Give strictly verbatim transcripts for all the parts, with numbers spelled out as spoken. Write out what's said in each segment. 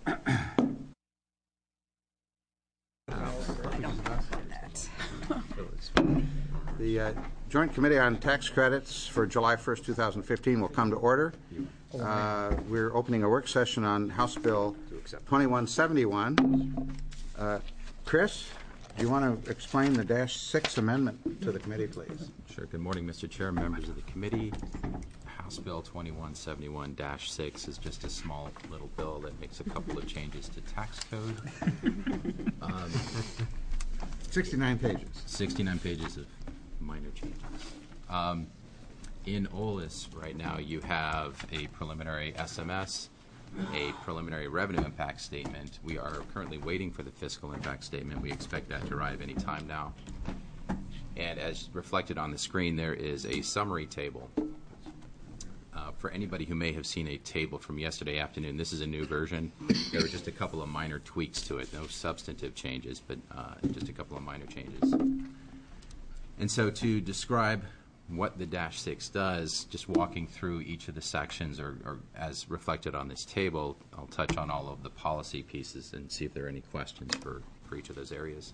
The uh, Joint Committee on Tax Credits for July first, two thousand fifteen will come to order. Uh, we're opening a work session on House Bill twenty-one seventy-one. Uh, Chris, do you want to explain the dash six amendment to the committee, please? Sure. Good morning, Mister Chair, members of the committee. House Bill twenty-one seventy-one dash six is just a small little bill that makes a couple of changes to tax code. Um, sixty-nine pages. sixty-nine pages of minor changes. Um, in O L I S right now you have a preliminary S M S, a preliminary revenue impact statement. We are currently waiting for the fiscal impact statement. We expect that to arrive any time now. And as reflected on the screen, there is a summary table. Uh, for anybody who may have seen a table from yesterday afternoon, this is a new version. There were just a couple of minor tweaks to it, no substantive changes, but uh, just a couple of minor changes. And so to describe what the dash six does, just walking through each of the sections or, or as reflected on this table, I'll touch on all of the policy pieces and see if there are any questions for, for each of those areas.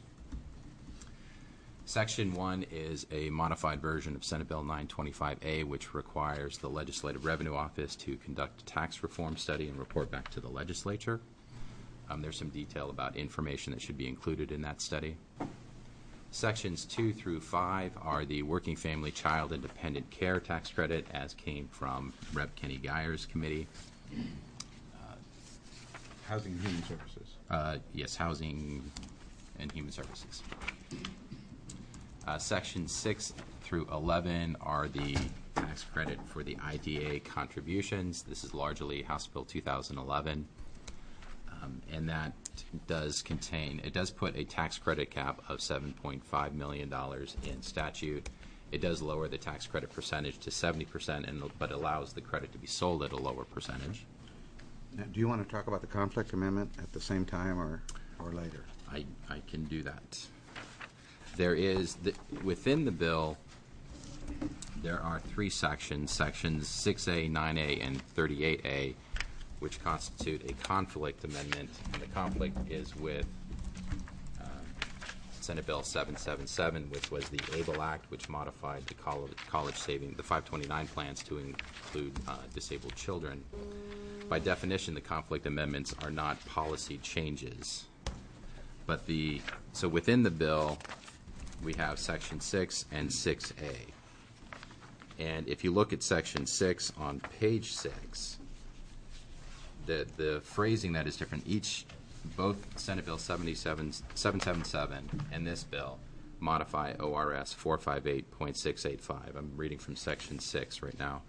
Section one is a modified version of Senate Bill nine twenty-five A, which requires the Legislative Revenue Office to conduct a tax reform study and report back to the legislature. Um, there's some detail about information that should be included in that study. Sections two through five are the Working Family Child and Dependent Care Tax Credit, as came from Representative Kenny Geyer's committee. Uh, Housing and Human Services. Uh, yes, Housing and Human Services. Uh, Sections six through eleven are the tax credit for the I D A contributions. This is largely House Bill two thousand eleven. Um, and that does contain, it does put a tax credit cap of seven point five million dollars in statute. It does lower the tax credit percentage to seventy percent, and, but allows the credit to be sold at a lower percentage. Now, do you want to talk about the conflict amendment at the same time or, or later? I, I can do that. There is, the, within the bill, there are three sections, sections six A, nine A, and thirty-eight A, which constitute a conflict amendment, and the conflict is with uh, Senate Bill seven seventy-seven, which was the ABLE Act, which modified the college, college saving, the five twenty-nine plans to include uh, disabled children. By definition, the conflict amendments are not policy changes. But the, so within the bill, we have Section six and six A. And if you look at Section six on page six, the the phrasing that is different, each, both Senate Bill seven seventy-seven and this bill modify O R S four fifty-eight point six eight five. I'm reading from Section six right now.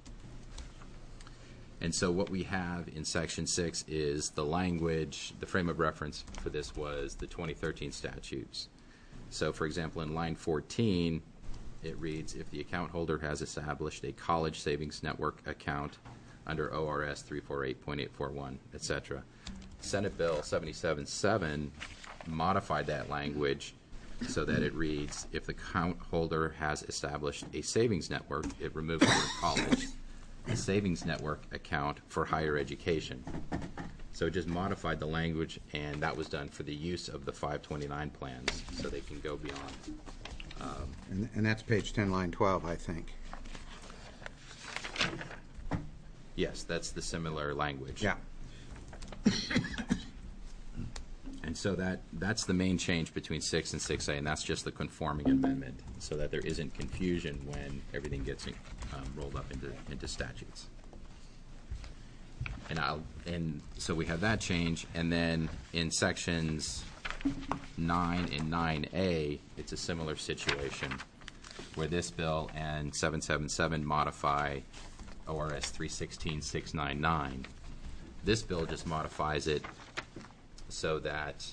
And so what we have in Section six is the language, the frame of reference for this was the twenty thirteen statutes. So, for example, in line fourteen, it reads, if the account holder has established a college savings network account under O R S three forty-eight point eight four one, et cetera. Senate Bill seven seventy-seven modified that language so that it reads, if the account holder has established a savings network, it removes the word college, a savings network account for higher education. So it just modified the language, and that was done for the use of the five twenty-nine plans, so they can go beyond. Um, and, and that's page ten, line twelve, I think. Yes, that's the similar language. Yeah. And so that that's the main change between six and six A, and that's just the conforming amendment, so that there isn't confusion when everything gets um, rolled up into into statutes. And I'll and so we have that change, and then in sections nine and nine A, it's a similar situation where this bill and seven seventy-seven modify O R S three sixteen point six ninety-nine. This bill just modifies it so that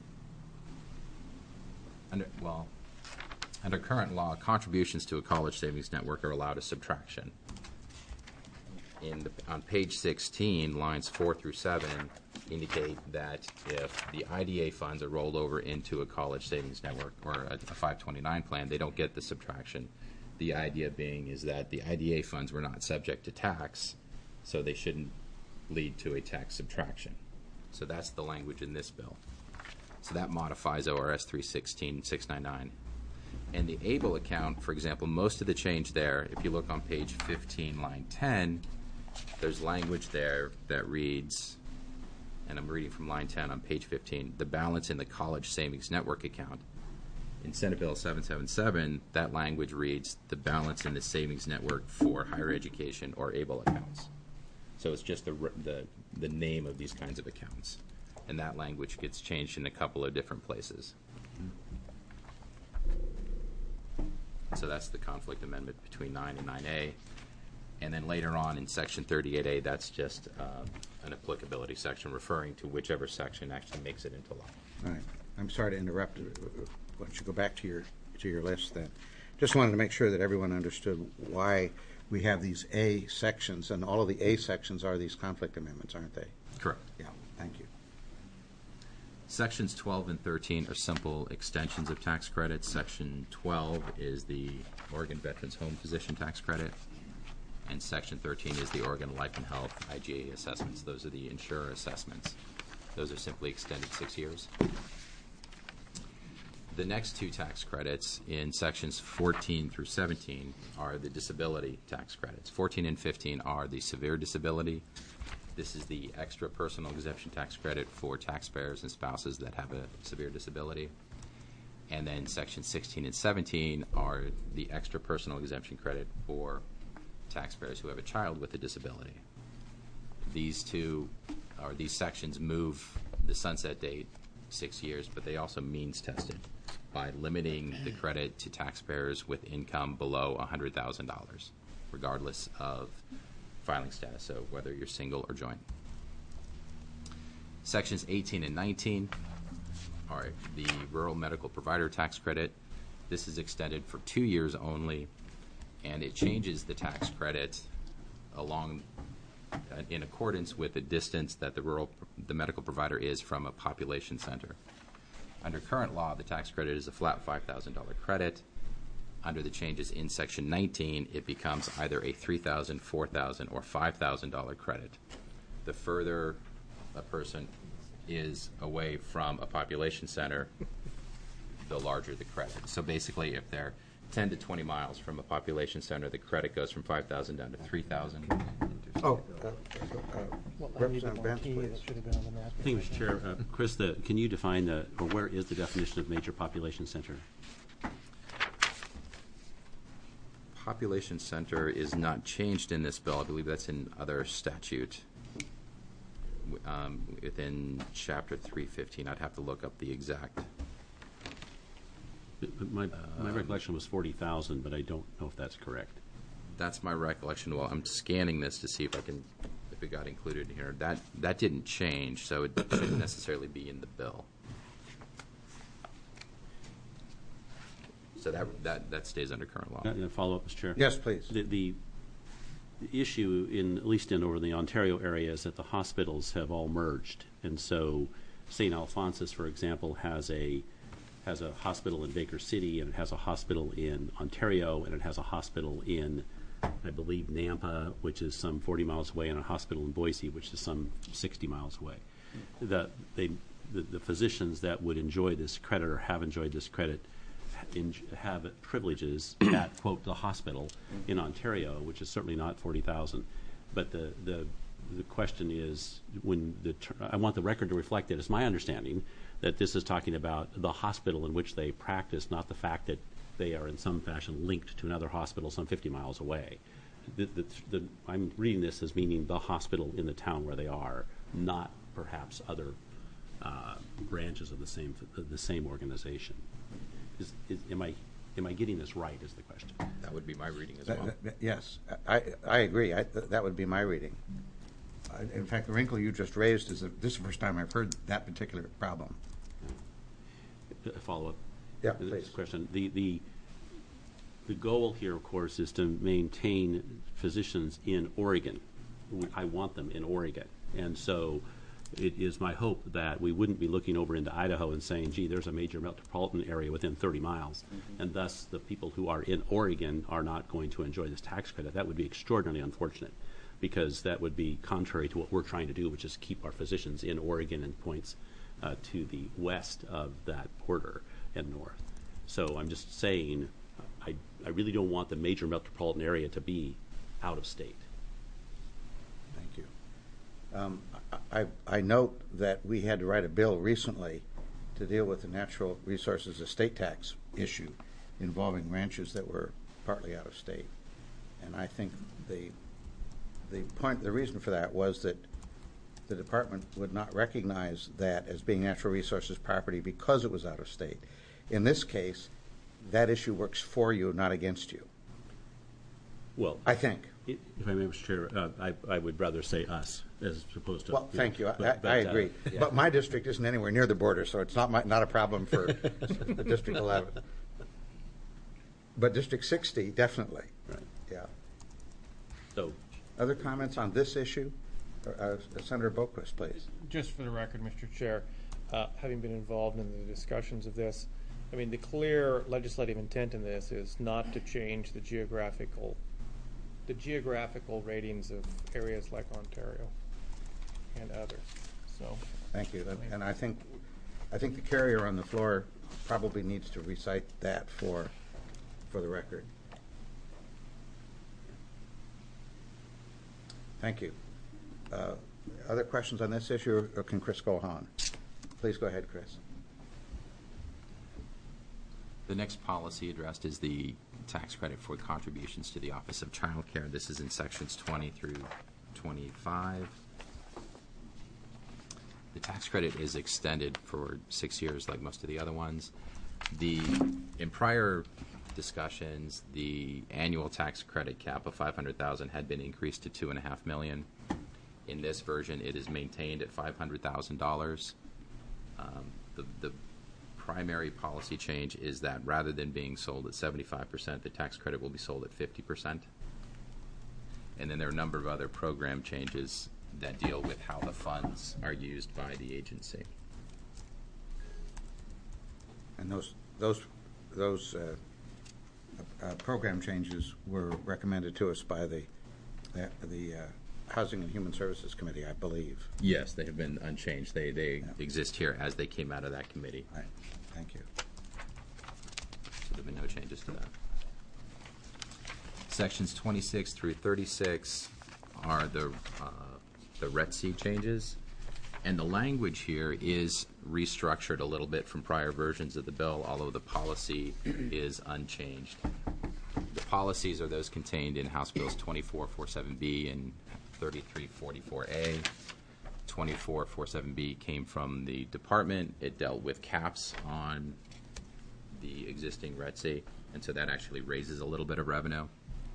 under well under current law, contributions to a college savings network are allowed a subtraction. In the, on page sixteen, lines four through seven indicate that if the I D A funds are rolled over into a college savings network or a, a five twenty-nine plan, they don't get the subtraction. The idea being is that the I D A funds were not subject to tax, so they shouldn't lead to a tax subtraction. So that's the language in this bill. So that modifies O R S three sixteen six ninety-nine. And the ABLE account, for example, most of the change there, if you look on page fifteen, line ten, there's language there that reads, and I'm reading from line ten on page fifteen, the balance in the College Savings Network account. In Senate Bill seven seventy-seven, that language reads the balance in the Savings Network for higher education or ABLE accounts. So it's just the, the, the name of these kinds of accounts. And that language gets changed in a couple of different places. So that's the conflict amendment between nine and nine A. And then later on in section thirty-eight A, that's just uh, an applicability section referring to whichever section actually makes it into law. All right. I'm sorry to interrupt. Why don't you go back to your to your list then? Just wanted to make sure that everyone understood why we have these A sections, and all of the A sections are these conflict amendments, aren't they? Correct. Yeah. Thank you. Sections twelve and thirteen are simple extensions of tax credits. Section twelve is the Oregon Veterans Home Physician Tax Credit, and Section thirteen is the Oregon Life and Health I G A assessments. Those are the insurer assessments. Those are simply extended six years. The next two tax credits in sections fourteen through seventeen are the disability tax credits. fourteen and fifteen are the severe disability. This is the extra personal exemption tax credit for taxpayers and spouses that have a severe disability. And then section sixteen and seventeen are the extra personal exemption credit for taxpayers who have a child with a disability. These two, or these sections, move the sunset date six years, but they also means tested by limiting the credit to taxpayers with income below one hundred thousand dollars, regardless of filing status, so whether you're single or joint. Sections eighteen and nineteen are the rural medical provider tax credit. This is extended for two years only, and it changes the tax credit along uh, in accordance with the distance that the rural the medical provider is from a population center. Under current law, the tax credit is a flat five thousand dollars credit. Under the changes in Section nineteen, it becomes either a three thousand dollars, four thousand dollars, or five thousand dollars credit. The further a person is away from a population center, the larger the credit. So basically, if they're ten to twenty miles from a population center, the credit goes from five thousand dollars down to three thousand dollars. Oh, uh, uh, Well, I need the Representative Vance, marquee please. that should have been on the map. Thank you, Mister Chair. Uh, Chris, the, can you define the, or where is the definition of major population center? Population center is not changed in this bill. I believe that's in other statute w- um, within chapter three fifteen. I'd have to look up the exact. But- but My, my recollection was forty thousand, but I don't know if that's correct. That's my recollection. Well, I'm scanning this to see if I can, if it got included here. That that didn't change, so it shouldn't necessarily be in the bill. So that that that stays under current law. Uh, Follow up, Mister Chair? yes, please. The, the the issue in, at least in over the Ontario area, is that the hospitals have all merged. And so Saint Alphonsus, for example, has a has a hospital in Baker City, and it has a hospital in Ontario, and it has a hospital in, I believe, Nampa, which is some forty miles away, and a hospital in Boise, which is some sixty miles away. The, they, the, the physicians that would enjoy this credit or have enjoyed this credit in, have privileges at, quote, the hospital in Ontario, which is certainly not forty thousand. But the, the, the question is, when the ter- I want the record to reflect it. It's my understanding that this is talking about the hospital in which they practice, not the fact that they are in some fashion linked to another hospital some fifty miles away. The, the, the, I'm reading this as meaning the hospital in the town where they are, not perhaps other uh, branches of the same the same organization. Is, is, am I am I getting this right? Is the question. That would be my reading as That- well. that- that- Yes, I, I agree. I, th- that would be my reading. I- In fact, the wrinkle you just raised is that this is the first time I've heard that particular problem. A follow up. Yeah, to this please. question. The the the goal here, of course, is to maintain physicians in Oregon. I want them in Oregon, and so it is my hope that we wouldn't be looking over into Idaho and saying, gee, there's a major metropolitan area within thirty miles, mm-hmm. and thus the people who are in Oregon are not going to enjoy this tax credit. That would be extraordinarily unfortunate, because that would be contrary to what we're trying to do, which is keep our physicians in Oregon and points uh, to the west of that border and north. So I'm just saying, I, I really don't want the major metropolitan area to be out of state. Thank you. Um, I, I, I note that we had to write a bill recently to deal with the natural resources estate tax issue involving ranches that were partly out of state. And I think the the point, the reason for that was that the department would not recognize that as being natural resources property because it was out of state. In this case, that issue works for you, not against you. Well, I think. If I may, Mister Chair, uh, I, I would rather say us as opposed to. Well, thank you. I, But- but, I uh, agree. yeah. But my district isn't anywhere near the border, so it's not my, not a problem for the District eleven. But District sixty, definitely. Right. Yeah. So, Other comments on this issue? Uh, Senator Boquist, please. Just for the record, Mister Chair, uh, having been involved in the discussions of this, I mean, the clear legislative intent in this is not to change the geographical, the geographical ratings of areas like Ontario and others. So, Thank you. And- And I think, I think the carrier on the floor probably needs to recite that for, for the record. Thank you. Uh, Other questions on this issue, or can Chris go on? Please go ahead, Chris. The next policy addressed is the tax credit for contributions to the Office of Child Care. This is in sections twenty through twenty-five. The tax credit is extended for six years like most of the other ones. The, in prior discussions, the annual tax credit cap of five hundred thousand dollars had been increased to two point five million dollars. In this version, it is maintained at five hundred thousand dollars. Um, the, the primary policy change is that rather than being sold at seventy-five percent, the tax credit will be sold at fifty percent. And then there are a number of other program changes that deal with how the funds are used by the agency. And those, those, those uh, uh, program changes were recommended to us by the, the, the uh, Housing and Human Services Committee, I believe. Yes, they have been unchanged. They, they Yeah. exist here as they came out of that committee. Right. Thank you. So there have been no changes to that. Sections twenty-six through thirty-six are the, uh, the R E T C changes. And the language here is restructured a little bit from prior versions of the bill, although the policy is unchanged. The policies are those contained in House Bills twenty-four forty-seven B and thirty-three forty-four A. twenty-four forty-seven B came from the department. It dealt with caps on the existing R E T C, and so that actually raises a little bit of revenue.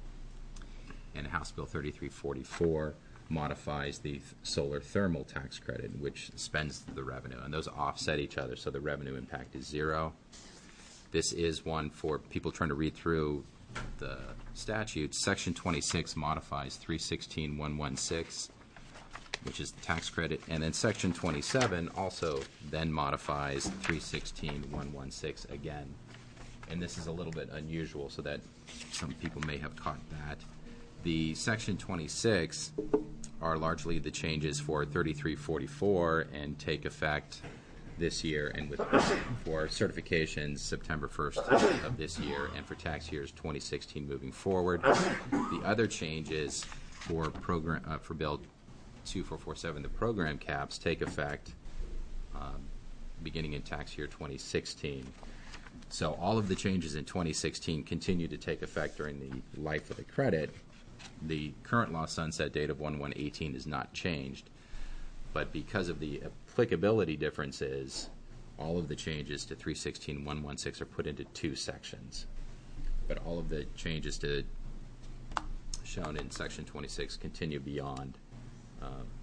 And House Bill thirty-three forty-four modifies the th- solar thermal tax credit, which spends the revenue, and those offset each other, so the revenue impact is zero. This is one for people trying to read through the statute. Section twenty-six modifies three sixteen one sixteen, which is the tax credit, and then Section twenty-seven also then modifies three sixteen one sixteen again. And this is a little bit unusual, so that some people may have caught that. The Section twenty-six are largely the changes for thirty-three forty-four and take effect this year, and with for certifications September first of this year, and for tax years twenty sixteen moving forward. The other changes for program uh, for Bill twenty-four forty-seven, the program caps, take effect um, beginning in tax year twenty sixteen. So all of the changes in twenty sixteen continue to take effect during the life of the credit. The current law sunset date of one one eighteen is not changed, but because of the applicability differences, all of the changes to three sixteen one sixteen are put into two sections. But all of the changes to shown in Section twenty-six continue beyond uh,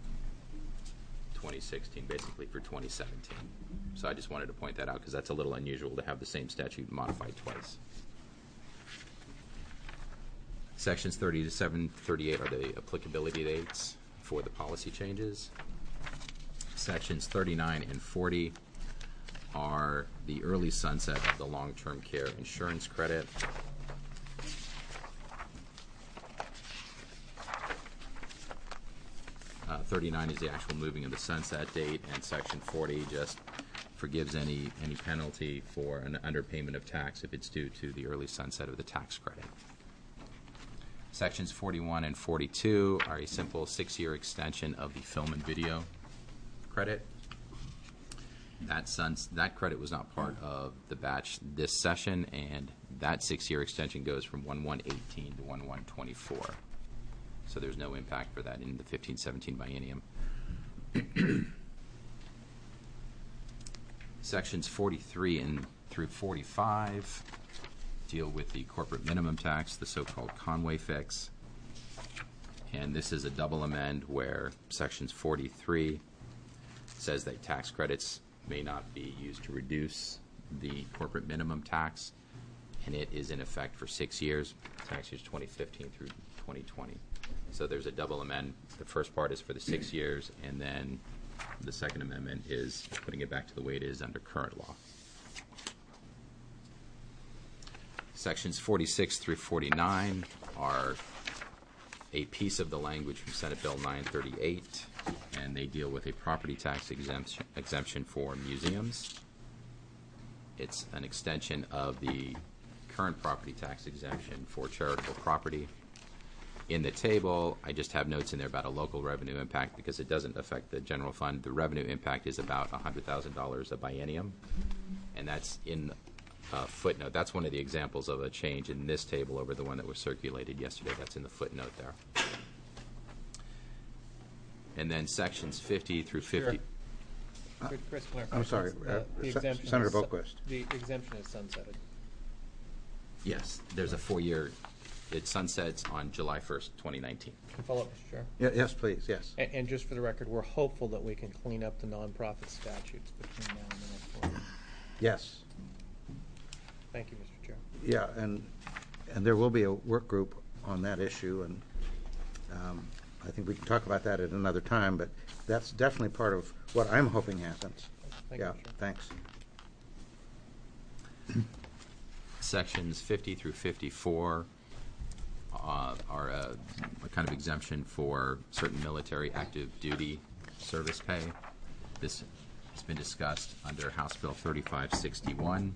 twenty sixteen, basically for twenty seventeen. So I just wanted to point that out because that's a little unusual to have the same statute modified twice. Sections thirty to seven thirty-eight are the applicability dates for the policy changes. Sections thirty-nine and forty are the early sunset of the long-term care insurance credit. thirty-nine is the actual moving of the sunset date, and Section forty just forgives any, any penalty for an underpayment of tax if it's due to the early sunset of the tax credit. Sections forty-one and forty-two are a simple six-year extension of the film and video credit. That suns, that credit was not part of the batch this session, and that six-year extension goes from one one eighteen to one one twenty-four. So there's no impact for that in the fifteen seventeen biennium. Sections forty-three and through forty-five deal with the corporate minimum tax, the so-called Conway fix. And this is a double amend where sections forty-three says that tax credits may not be used to reduce the corporate minimum tax, and it is in effect for six years, tax years twenty fifteen through twenty twenty. So there's a double amend. The first part is for the six years, and then the second amendment is putting it back to the way it is under current law. Sections forty-six through forty-nine are a piece of the language from Senate Bill nine thirty-eight, and they deal with a property tax exemption, exemption for museums. It's an extension of the current property tax exemption for charitable property. In the table, I just have notes in there about a local revenue impact because it doesn't affect the general fund. The revenue impact is about one hundred thousand dollars a biennium, and that's in a footnote. That's one of the examples of a change in this table over the one that was circulated yesterday. That's in the footnote there. And then sections fifty through fifty. Sure. Could Chris clarify? I'm sorry, Uh, uh, the Se- exemption Senator is su- Boquist. The exemption is sunsetted. Yes, there's a four-year, it sunsets on July first, twenty nineteen. Can I follow up, Mister Chair? Ye- Yes, please, yes. And, and just for the record, we're hopeful that we can clean up the nonprofit statutes between now and the next one. Yes. Thank you, Mister Chair. Yeah, and, and there will be a work group on that issue, and um, I think we can talk about that at another time, but that's definitely part of what I'm hoping happens. Thank you, Yeah, Mister Chair. thanks. Sections fifty through fifty-four uh, are a, a kind of exemption for certain military active duty service pay. This has been discussed under House Bill thirty-five sixty-one.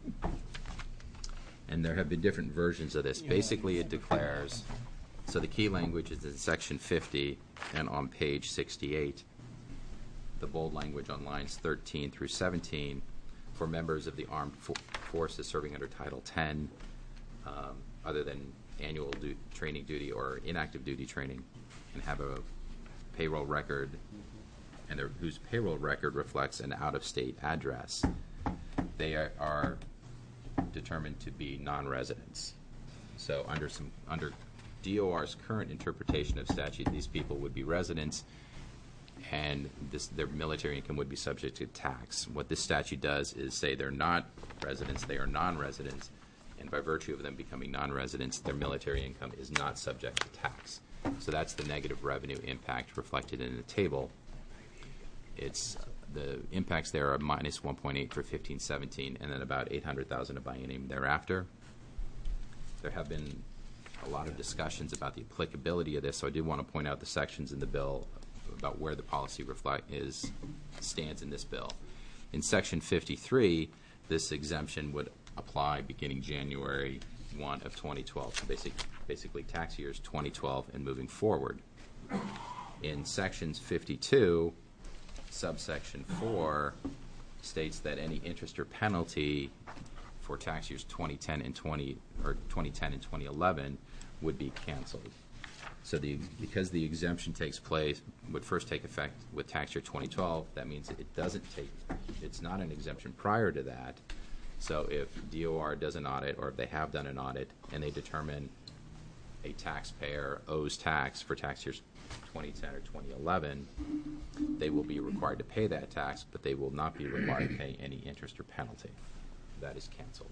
And there have been different versions of this. Basically, it declares, so the key language is in section fifty and on page sixty-eight. The bold language on lines thirteen through seventeen for members of the armed fo- forces serving under Title ten, um, other than annual du- training duty or inactive duty training, and have a payroll record, and their, whose payroll record reflects an out-of-state address. They are, are determined to be non-residents. So under some under D O R's current interpretation of statute, these people would be residents, and this, their military income would be subject to tax. What this statute does is say they're not residents, they are non-residents, and by virtue of them becoming non-residents, their military income is not subject to tax. So that's the negative revenue impact reflected in the table. It's the impacts there are minus one point eight for fifteen seventeen, and then about eight hundred thousand a biennium thereafter. There have been a lot of discussions about the applicability of this, so I did want to point out the sections in the bill about where the policy reflect is stands in this bill. In section fifty-three, this exemption would apply beginning January first of twenty twelve, so basic, basically tax years twenty twelve and moving forward. In sections fifty-two, subsection four states that any interest or penalty for tax years twenty ten and twenty or twenty ten and twenty eleven would be canceled. So the because the exemption takes place would first take effect with tax year twenty twelve, that means it doesn't take it's not an exemption prior to that. So if D O R does an audit, or if they have done an audit and they determine a taxpayer owes tax for tax years twenty ten or twenty eleven, they will be required to pay that tax, but they will not be required to pay any interest or penalty. That is canceled.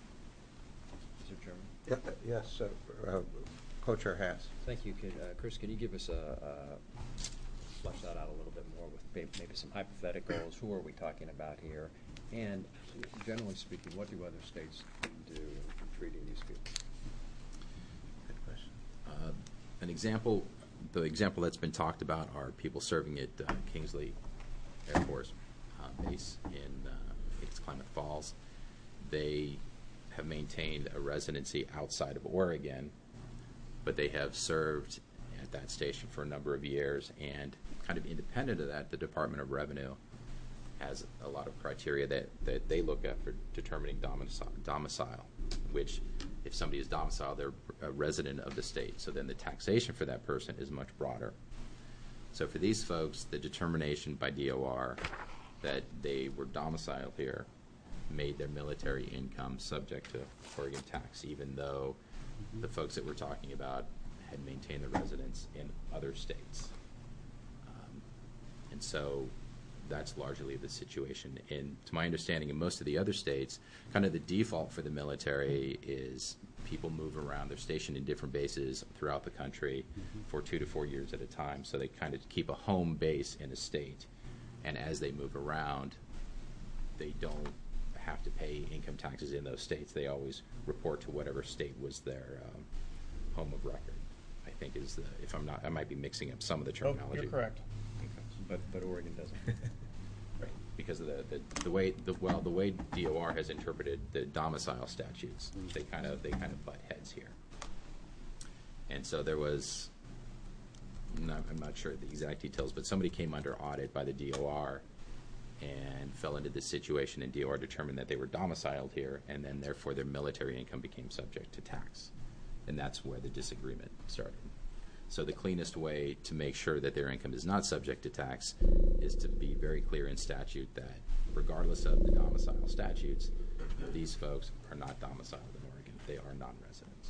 Mister Chairman. Yeah, yes, uh, uh, Co-Chair Hass. Thank you. Could, uh, Chris, can you give us a, a flesh that out a little bit more with may- maybe some hypotheticals? Who are we talking about here? And generally speaking, what do other states do in treating these people? Good question. Uh, an example the example that's been talked about are people serving at uh, Kingsley Air Force uh, Base in uh, I think it's Klamath Falls. They have maintained a residency outside of Oregon, but they have served at that station for a number of years, and kind of independent of that, the Department of Revenue has a lot of criteria that, that they look at for determining domicile, domicile, which if somebody is domiciled, they're a resident of the state. So then the taxation for that person is much broader. So for these folks, the determination by D O R that they were domiciled here made their military income subject to Oregon tax, even though the folks that we're talking about had maintained their residence in other states. Um, and so that's largely the situation. And to my understanding, in most of the other states, kind of the default for the military is people move around. They're stationed in different bases throughout the country mm-hmm. for two to four years at a time. So they kind of keep a home base in a state. And as they move around, they don't have to pay income taxes in those states. They always report to whatever state was their um, home of record, I think is the, if I'm not, I might be mixing up some of the terminology. Oh, you're correct. But, but Oregon doesn't. Right, because of the, the, the way, the, well, the way D O R has interpreted the domicile statutes, they kind of, they kind of butt heads here. And so there was, not, I'm not sure the exact details, but somebody came under audit by the D O R and fell into this situation, and D O R determined that they were domiciled here, and then therefore their military income became subject to tax. And that's where the disagreement started. So the cleanest way to make sure that their income is not subject to tax is to be very clear in statute that regardless of the domicile statutes, these folks are not domiciled in Oregon. They are non-residents.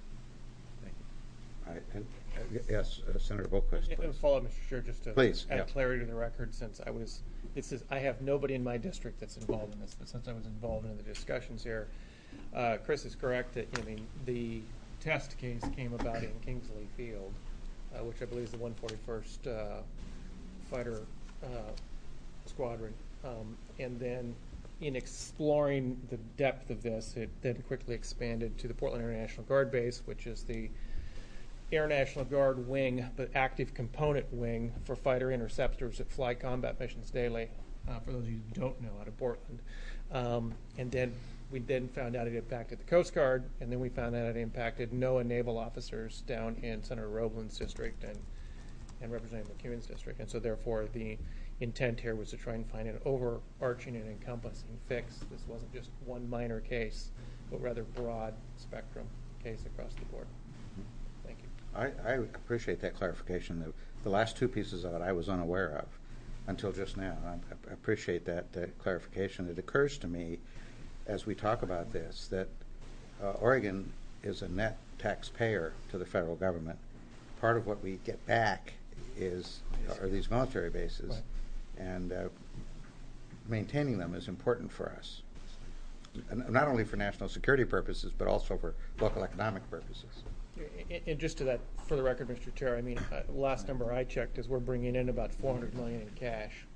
Thank you. All right, and, uh, yes, uh, Senator Boquist, And please. follow up, Mister Chair, just to Please, add yeah. clarity to the record, since I was, this is, I have nobody in my district that's involved in this, but since I was involved in the discussions here, uh, Chris is correct that, I mean, the test case came about in Kingsley Field, uh, which I believe is the one forty-first uh, Fighter uh, Squadron. Um, and then in exploring the depth of this, it then quickly expanded to the Portland Air National Guard Base, which is the Air National Guard wing, but active component wing for fighter interceptors that fly combat missions daily, uh, for those of you who don't know, out of Portland. Um, and then we then found out it impacted the Coast Guard, and then we found out it impacted NOAA naval officers down in Senator Roblin's district and, and Representative McEwen's district. And so therefore the intent here was to try and find an overarching and encompassing fix. This wasn't just one minor case, but rather broad spectrum case across the board. Thank you. I, I appreciate that clarification. The, the last two pieces of it I was unaware of until just now. I, I appreciate that, that clarification. It occurs to me as we talk about this that uh, Oregon is a net taxpayer to the federal government. Part of what we get back is are these military bases, right. and uh, maintaining them is important for us, and not only for national security purposes, but also for local economic purposes. And- And just to that, for the record, Mister Chair, I mean, uh, last number I checked is we're bringing in about four hundred million dollars in cash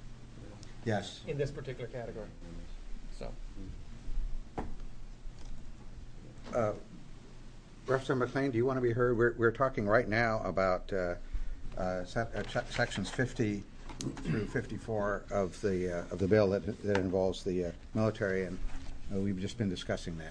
Yes. in this particular category. So, Uh, Representative McLean, do you want to be heard? We're, we're talking right now about uh, uh, se- uh, ch- sections fifty through fifty-four of the uh, of the bill that that involves the uh, military, and uh, we've just been discussing that.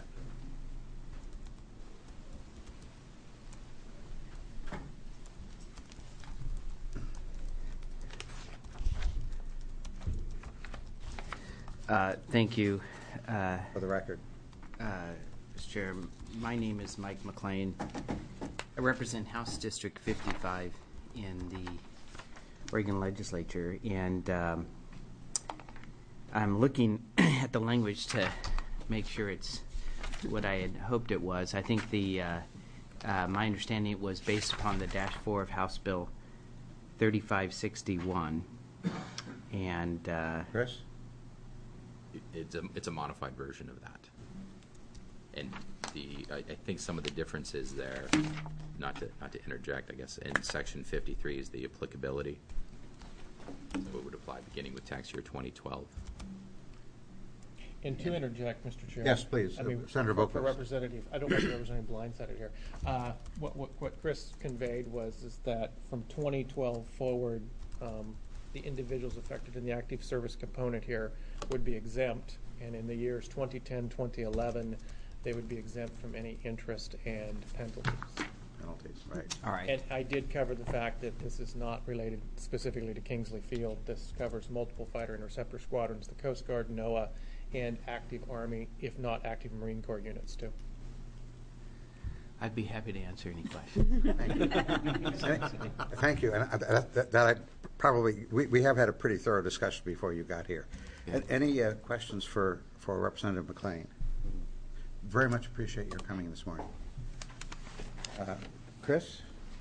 Uh, Thank you. Uh, For the record. uh, Mister Chair, my name is Mike McLean. I represent House District fifty-five in the Oregon Legislature, and um, I'm looking at the language to make sure it's what I had hoped it was. I think the uh, uh, my understanding it was based upon the dash four of House Bill thirty-five sixty-one, and uh, Chris? It's a, it's a modified version of that. And the, I, I think some of the differences there, not to, not to interject, I guess, in section fifty-three is the applicability. So it would apply beginning with tax year twenty twelve. And to interject, Mister Chair. Yes, please. I mean, Senator for- for Boquist. Representative, I don't want to be representing blindsided here. Uh, What, what, what Chris conveyed was, is that from twenty twelve forward, um, the individuals affected in the active service component here would be exempt, and in the years twenty ten, twenty eleven, they would be exempt from any interest and penalties. Penalties, right. All right. And I did cover the fact that this is not related specifically to Kingsley Field. This covers multiple fighter interceptor squadrons, the Coast Guard, NOAA, and active Army, if not active Marine Corps units too. I'd be happy to answer any questions. Thank you. And I- that, that- that I probably, we, we have had a pretty thorough discussion before you got here. Yeah. A- Any uh, questions for, for Representative McLean? Very much appreciate your coming this morning. Uh, Chris?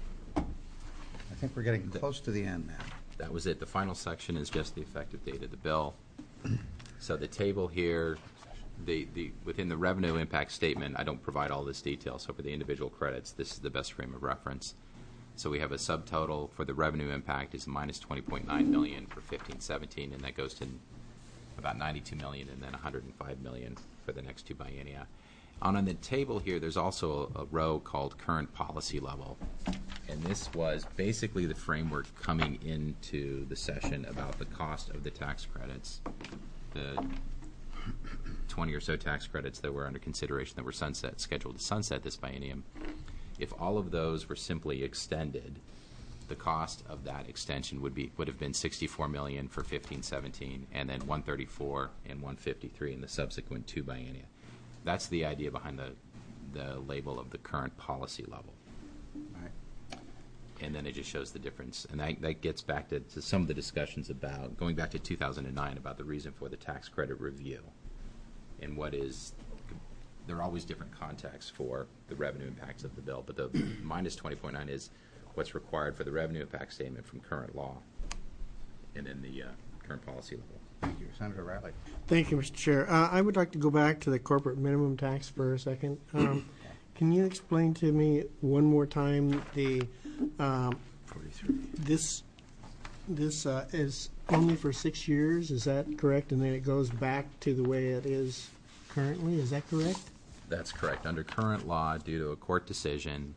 I think we're getting close to the end now. That was it. The final section is just the effective date of the bill. So the table here, the, the, within the revenue impact statement, I don't provide all this detail, so for the individual credits, this is the best frame of reference. So we have a subtotal for the revenue impact is minus twenty point nine million for fifteen seventeen, and that goes to about ninety-two million and then one hundred five million for the next two biennia. On, on the table here, there's also a, a row called current policy level. And this was basically the framework coming into the session about the cost of the tax credits, the twenty or so tax credits that were under consideration that were sunset, scheduled to sunset this biennium. If all of those were simply extended, the cost of that extension would be would have been sixty-four million for fifteen seventeen, and then one thirty-four and one fifty-three in the subsequent two biennia. That's the idea behind the the label of the current policy level. Right. And then it just shows the difference. And that, that gets back to, to some of the discussions about, going back to two thousand nine, about the reason for the tax credit review. And what is, there are always different contexts for the revenue impacts of the bill, but the minus twenty point nine is what's required for the revenue impact statement from current law, and then the uh, current policy level. Thank you. Senator Riley. Thank you, Mister Chair. Uh, I would like to go back to the corporate minimum tax for a second. Um, can you explain to me one more time the um, this this uh, is only for six years? Is that correct? And then it goes back to the way it is currently. Is that correct? That's correct. Under current law, due to a court decision,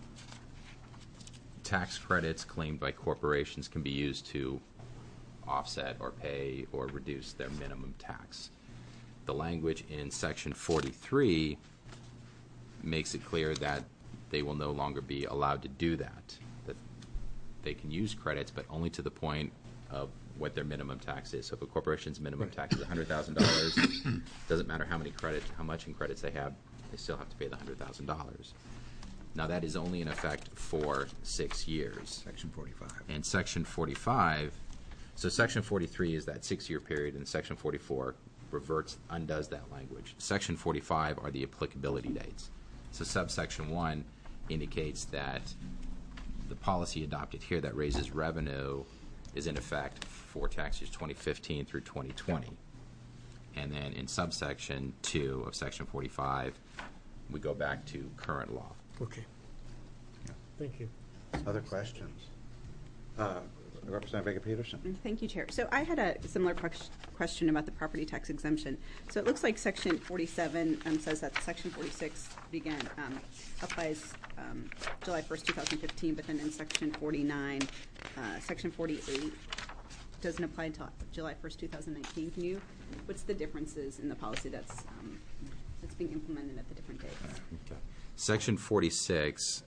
tax credits claimed by corporations can be used to offset or pay or reduce their minimum tax. The language in Section forty-three makes it clear that they will no longer be allowed to do that, that they can use credits, but only to the point of what their minimum tax is. So if a corporation's minimum tax is one hundred thousand dollars, doesn't matter how many credits, how much in credits they have, they still have to pay the one hundred thousand dollars. Now, that is only in effect for six years. Section forty-five. And Section forty-five, so Section forty-three is that six-year period, and Section forty-four reverts, undoes that language. Section forty-five are the applicability dates. So subsection one indicates that the policy adopted here that raises revenue is in effect for tax years twenty fifteen through twenty twenty. And then in subsection two of Section forty-five, we go back to current law. Okay. Yeah. Thank you. Other questions? Uh, Representative Baker Peterson. Thank you, Chair. So I had a similar ques- question about the property tax exemption. So it looks like Section forty-seven um, says that Section forty-six began um, applies um, July first, two thousand fifteen, but then in Section forty-nine, uh, Section forty-eight doesn't apply until July first, two thousand nineteen. Can you? What's the differences in the policy that's um, that's being implemented at the different dates? Okay. Section forty-six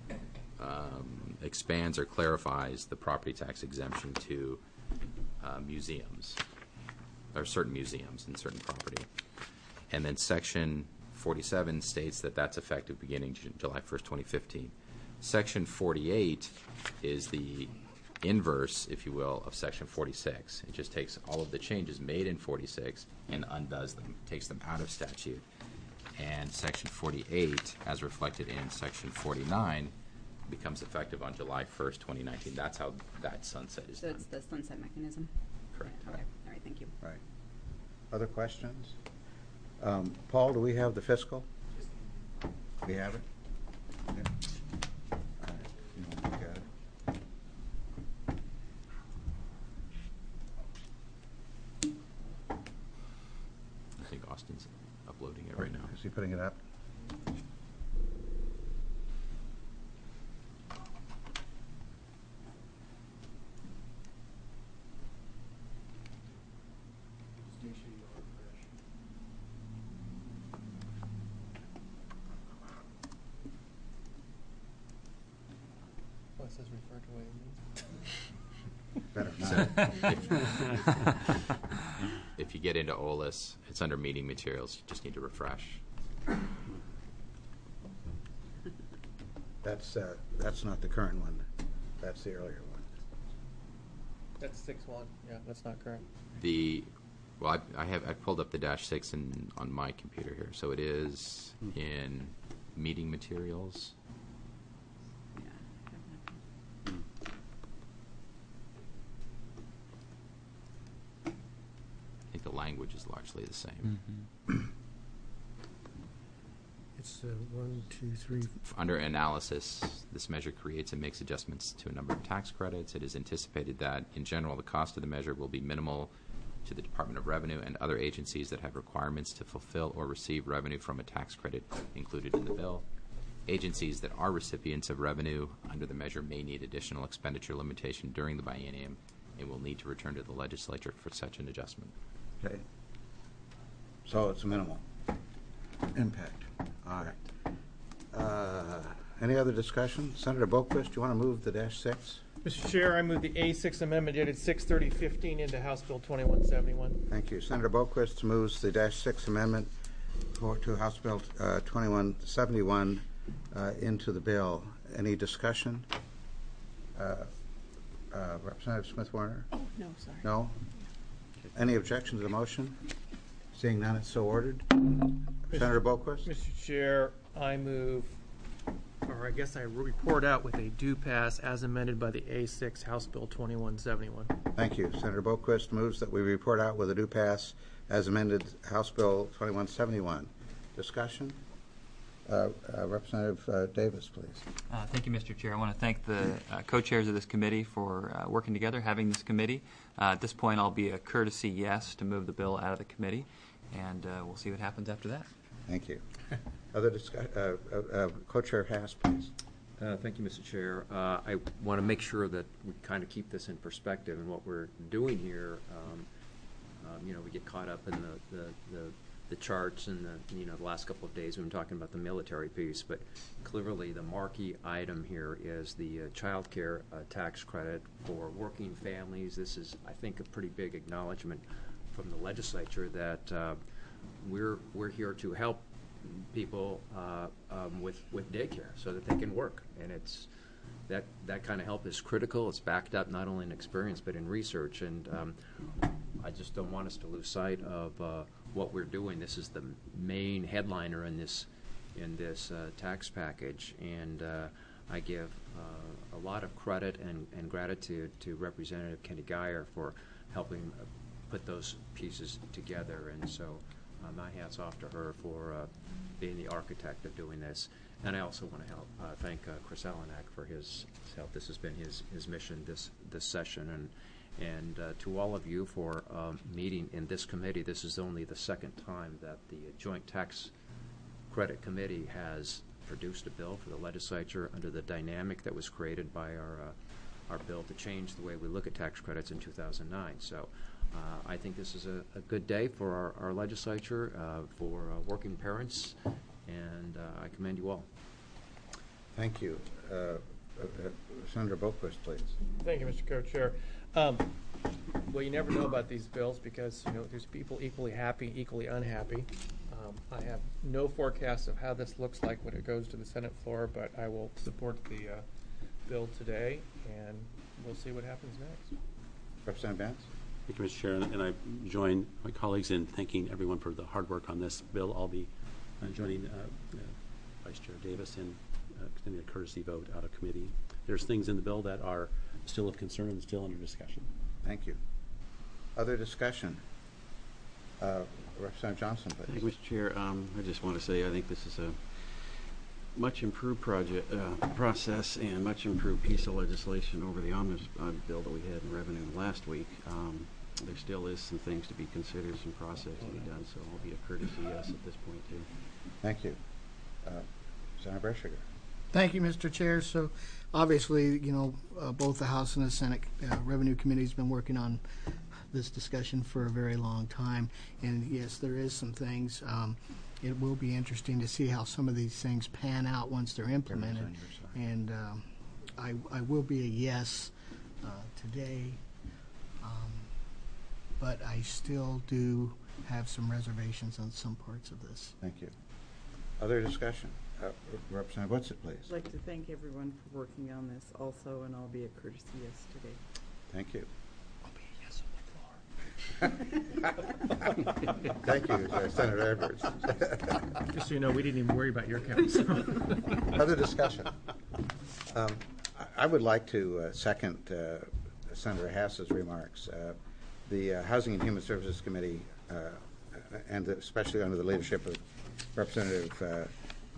um, expands or clarifies the property tax exemption to uh, museums, or certain museums and certain property. And then Section forty-seven states that that's effective beginning J- July first, twenty fifteen. Section forty-eight is the inverse, if you will, of Section forty-six. It just takes all of the changes made in forty-six and undoes them, takes them out of statute. And Section forty-eight, as reflected in Section forty-nine, becomes effective on July first, twenty nineteen. That's how that sunset is So done. it's the sunset mechanism? Correct. Yeah, okay. All right, thank you. Right. Other questions? Um, Paul, do we have the fiscal? We have it? Yeah. All right. You want to look at it? I think Austin's uploading it right now. Is he putting it up? Oh, it says refer to way Better So not. if, if you get into O L A S, it's under meeting materials. You just need to refresh. That's, uh, that's not the current one. That's the earlier one. That's six one. Yeah, that's not correct. The well, I, I have I pulled up the dash six in, on my computer here, so it is in meeting materials. I think the language is largely the same. It's uh, one, two, three. F- Under analysis, this measure creates and makes adjustments to a number of tax credits. It is anticipated that, in general, the cost of the measure will be minimal to the Department of Revenue and other agencies that have requirements to fulfill or receive revenue from a tax credit included in the bill. Agencies that are recipients of revenue under the measure may need additional expenditure limitation during the biennium and will need to return to the legislature for such an adjustment. Okay. So it's minimal impact. All right. Uh, Any other discussion? Senator Boquist, do you want to move the dash six? Mister Chair, I move the A six amendment dated six thirty fifteen into House Bill twenty-one seventy-one. Thank you. Senator Boquist moves the dash six amendment for, to House Bill uh, twenty-one seventy-one uh, into the bill. Any discussion? Uh, uh, Representative Smith Warner? Oh, no, sorry. No? Any objection to the motion? Seeing none, it's so ordered. Senator Boquist? Mister Chair, I move, or I guess I report out with a due pass as amended by the A six House Bill twenty-one seventy-one. Thank you. Senator Boquist moves that we report out with a due pass as amended House Bill twenty-one seventy-one. Discussion? Uh, uh, Representative uh, Davis, please. Uh, thank you, Mister Chair. I want to thank the uh, co-chairs of this committee for uh, working together, having this committee. Uh, at this point, I'll be a courtesy yes to move the bill out of the committee, and uh, we'll see what happens after that. Thank you. Other discuss, uh, uh, uh, Co-Chair Haas, please. Uh, Thank you, Mister Chair. Uh, I want to make sure that we kind of keep this in perspective, and what we're doing here, um, um, you know, we get caught up in the, the, the, the charts and the, you know, the last couple of days we've been talking about the military piece, but clearly the marquee item here is the uh, child care uh, tax credit for working families. This is, I think, a pretty big acknowledgement from the legislature that uh, we're, we're here to help people uh, um, with with daycare so that they can work, and it's that that kind of help is critical. It's backed up not only in experience but in research, and um, I just don't want us to lose sight of uh, what we're doing. This is the main headliner in this in this uh, tax package, and uh, I give uh, a lot of credit and, and gratitude to Representative Kenny Geyer for helping uh, put those pieces together, and so uh, my hat's off to her for uh, being the architect of doing this. And I also want to help uh, thank uh, Chris Alanak for his, his help. This has been his, his mission this this session, and and uh, to all of you for um, meeting in this committee. This is only the second time that the Joint Tax Credit Committee has produced a bill for the legislature under the dynamic that was created by our uh, our bill to change the way we look at tax credits in two thousand nine. So uh, I think this is a, a good day for our, our legislature, uh, for uh, working parents, and uh, I commend you all. Thank you. Uh, uh, uh, Senator Boquist, please. Thank you, Mister Co-Chair. Um, well, you never know about these bills because, you know, there's people equally happy, equally unhappy. Um, I have no forecast of how this looks like when it goes to the Senate floor, but I will support the uh, bill today, and we'll see what happens next. Representative Vance? Thank you, Mister Chair, and, and I join my colleagues in thanking everyone for the hard work on this bill. I'll be uh, joining uh, uh, Vice Chair Davis in uh, extending a courtesy vote out of committee. There's things in the bill that are still of concern and still under discussion. Thank you. Other discussion? Uh, Representative Johnson, please. Thank you, Mister Chair. Um, I just want to say I think this is a much improved project uh, process and much improved piece of legislation over the omnibus uh, bill that we had in revenue last week. Um, there still is some things to be considered, some process to be done, so I'll be a courtesy yes at this point, too. Thank you. Uh, Senator Breschiger. Thank you, Mister Chair. So obviously, you know, uh, both the House and the Senate uh, Revenue Committee's been working on this discussion for a very long time. And yes, there is some things. Um, it will be interesting to see how some of these things pan out once they're implemented. And um, I, I will be a yes uh, today. Um, but I still do have some reservations on some parts of this. Thank you. Other discussion? Uh, Representative Whatsit, please. I'd like to thank everyone for working on this also, and I'll be a courtesy yes today. Thank you. I'll be a yes on the floor. Thank you, uh, Senator Edwards. Just so you know, we didn't even worry about your counts. Other discussion? Um, I I would like to uh, second uh, Senator Hass's remarks. Uh, the uh, Housing and Human Services Committee, uh, and especially under the leadership of Representative uh,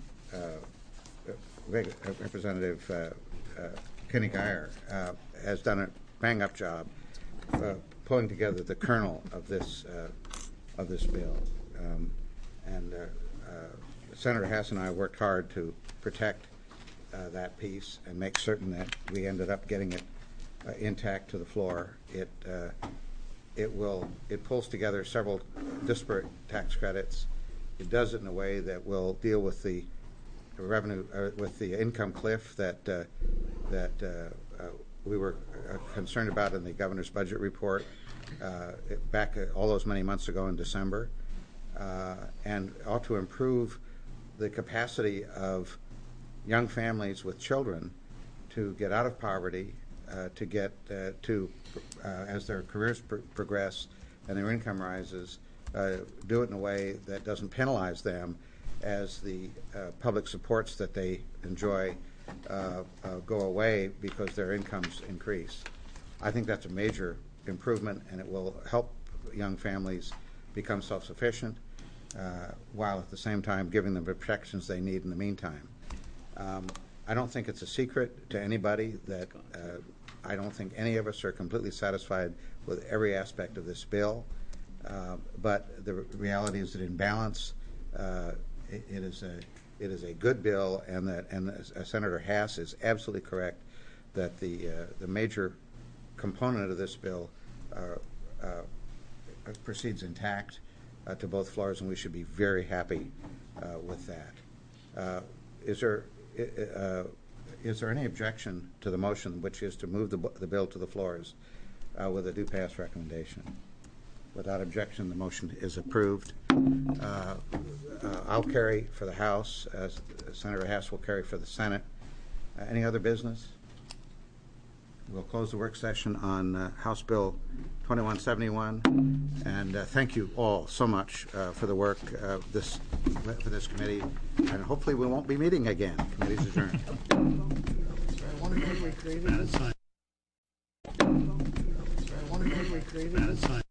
uh, Representative uh, uh, Kenny Geyer, uh, has done a bang-up job uh, pulling together the kernel of this uh, of this bill. Um, and uh, uh, Senator Hass and I worked hard to protect uh, that piece and make certain that we ended up getting it uh, intact to the floor. It uh, it will it pulls together several disparate tax credits. It does it in a way that will deal with the revenue, uh, with the income cliff that uh, that uh, uh, we were uh, concerned about in the governor's budget report uh, it, back uh, all those many months ago in December, uh, and ought to improve the capacity of young families with children to get out of poverty, uh, to get uh, to uh, as their careers pr progress and their income rises. Uh, do it in a way that doesn't penalize them as the uh, public supports that they enjoy uh, uh, go away because their incomes increase. I think that's a major improvement, and it will help young families become self-sufficient uh, while at the same time giving them the protections they need in the meantime. Um, I don't think it's a secret to anybody that uh, I don't think any of us are completely satisfied with every aspect of this bill. Uh, but the reality is that in balance, uh, it, it is a it is a good bill, and that and uh, Senator Hass is absolutely correct that the uh, the major component of this bill uh, uh, proceeds intact uh, to both floors, and we should be very happy uh, with that. Uh, is there uh, is there any objection to the motion, which is to move the the bill to the floors uh, with a do pass recommendation? Without objection, the motion is approved. Uh, uh, I'll carry for the House. Uh, Senator Hass will carry for the Senate. Uh, any other business? We'll close the work session on uh, House Bill twenty-one seventy-one. And uh, thank you all so much uh, for the work uh, this for this committee. And hopefully we won't be meeting again. Committee's adjourned. I wonder if we created this. I wonder if we created this.